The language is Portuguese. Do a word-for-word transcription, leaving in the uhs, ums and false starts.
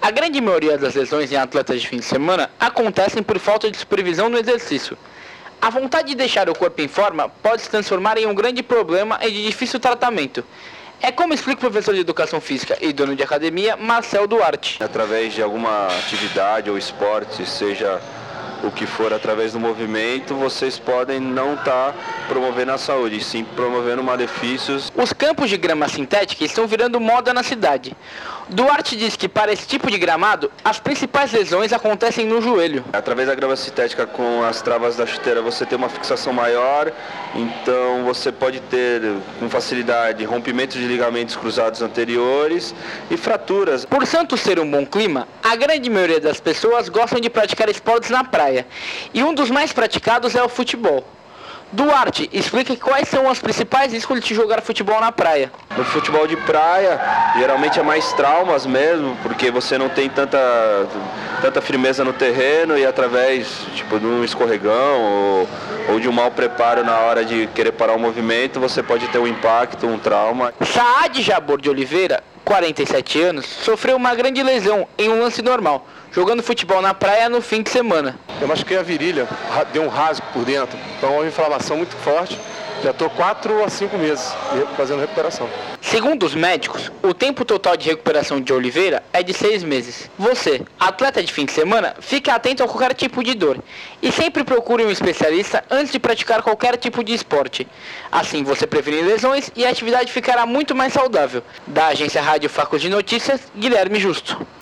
A grande maioria das lesões em atletas de fim de semana acontecem por falta de supervisão no exercício. A vontade de deixar o corpo em forma pode se transformar em um grande problema e de difícil tratamento. É como explica o professor de Educação Física e dono de academia, Marcel Duarte. Através de alguma atividade ou esporte, seja o que for, através do movimento, vocês podem não estar promovendo a saúde, sim promovendo malefícios. Os campos de grama sintética estão virando moda na cidade. Duarte diz que para esse tipo de gramado, as principais lesões acontecem no joelho. Através da grama sintética com as travas da chuteira você tem uma fixação maior, então você pode ter com facilidade rompimentos de ligamentos cruzados anteriores e fraturas. Por Santos ser um bom clima, a grande maioria das pessoas gostam de praticar esportes na praia, e um dos mais praticados é o futebol. Duarte explica quais são os principais riscos de jogar futebol na praia. No futebol de praia, geralmente é mais traumas mesmo, porque você não tem tanta, tanta firmeza no terreno e através tipo, de um escorregão ou, ou de um mau preparo na hora de querer parar o movimento, você pode ter um impacto, um trauma. Saad Jabor de Oliveira, quarenta e sete anos, sofreu uma grande lesão em um lance normal, jogando futebol na praia no fim de semana. Eu machuquei a virilha, deu um rasgo por dentro, então houve inflamação muito forte. Já estou quatro a cinco meses fazendo recuperação. Segundo os médicos, o tempo total de recuperação de Oliveira é de seis meses. Você, atleta de fim de semana, fique atento a qualquer tipo de dor e sempre procure um especialista antes de praticar qualquer tipo de esporte. Assim você previne lesões e a atividade ficará muito mais saudável. Da agência Rádio Facos de Notícias, Guilherme Justo.